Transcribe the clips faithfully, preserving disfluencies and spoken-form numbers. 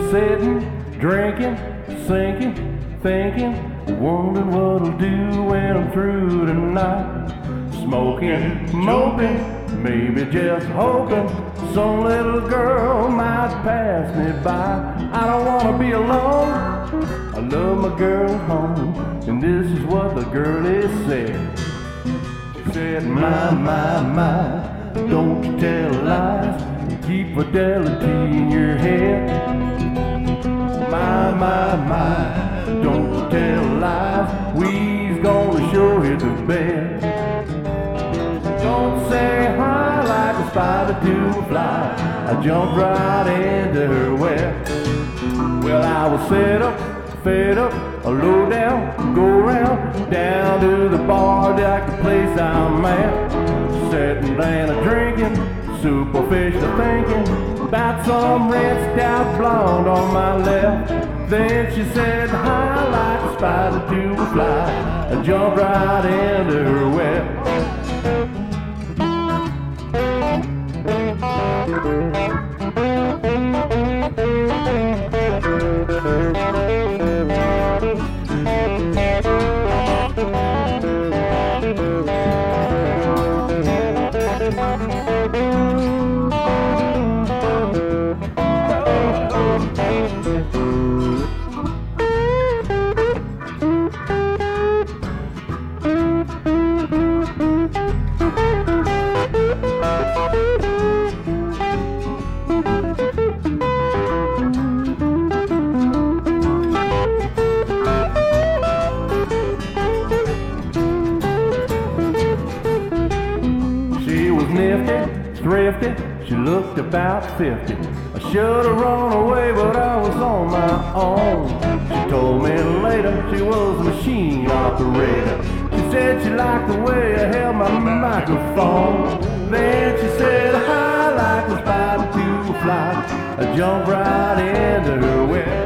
Sitting, drinking, sinking, thinking, wondering what I'll do when I'm through tonight. Smoking, moping, maybe just hoping some little girl might pass me by. I don't wanna be alone, I love my girl at home, and this is what the girlie said. She said, my, my, my, don't you tell lies, keep fidelity in your head. My, my, my, don't you tell lies, we's gonna show you the bed. Don't say hi like a spider to a fly, I jumped right into her web. Well, I was set up, fed up, a low down, go round, down to the bar, like the place I'm at. Sitting down a drinking, superficial thinking, about some rinsed out blonde on my left. Then she said, hi like a spider to a fly, I jumped right into her web. Thrifty, she looked about fifty. I should have run away, but I was on my own. She told me later she was a machine operator. She said she liked the way I held my microphone. Then she said, hi like a spider to a fly, I jumped right into her web.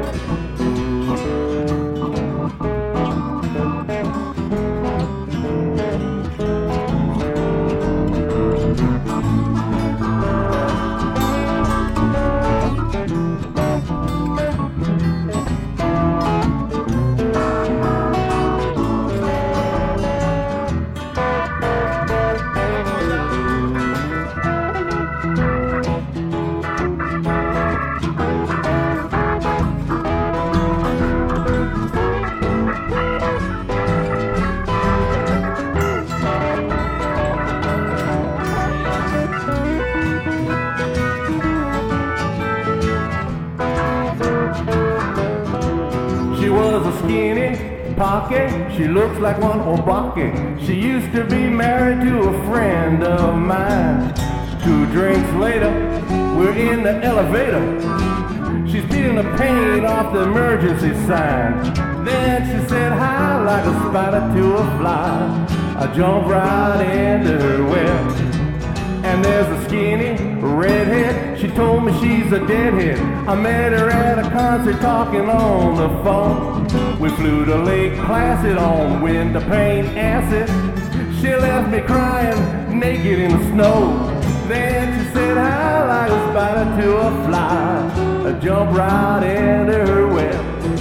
She looks like one Obake. She used to be married to a friend of mine. Two drinks later, we're in the elevator. She's beating the paint off the emergency sign. Then she said, hi like a spider to a fly, I jumped right into her web. And there's a skinny redhead, she told me she's a deadhead. I met her at a concert talking on the phone. We flew to Lake Placid on window pane acid. She left me crying naked in the snow. Then she said, hi like a spider to a fly, I jumped right into her web.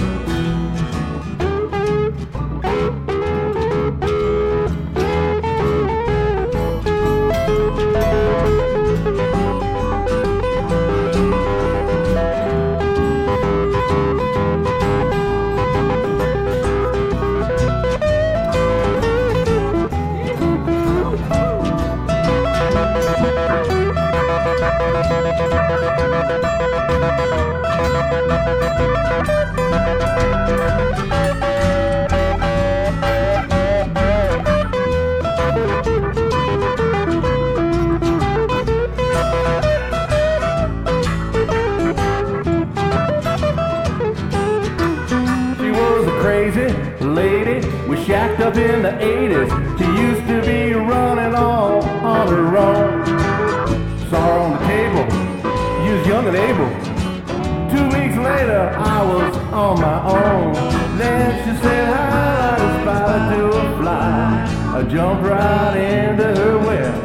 Shacked up in the eighties, she used to be running all on her own. Saw her on the table, you was young and able. Two weeks later, I was on my own. Then she said, hi like a spider to a fly, I jumped right into her web.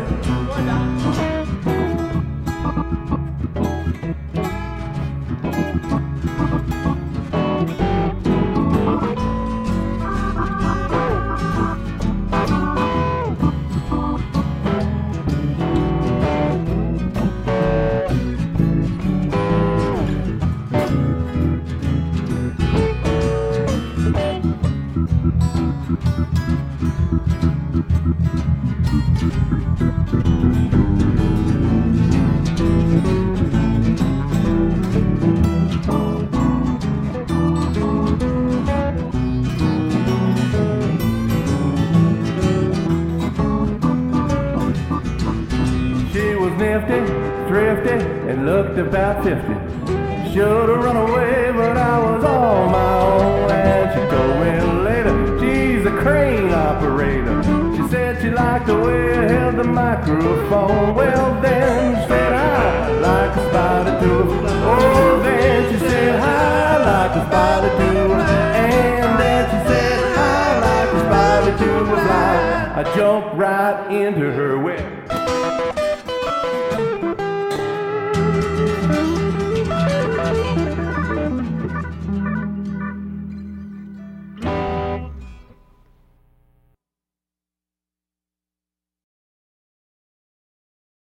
swifty, thrifty, and looked about fifty. Should've run away, but I was on my own. And she told me later, she's a crane operator. She said she liked the way I held the microphone. Well then, she said, I like a spider to a fly. Oh, then she said, I like a spider to a fly. And then she said, I like a spider to a fly. I jumped right into her web.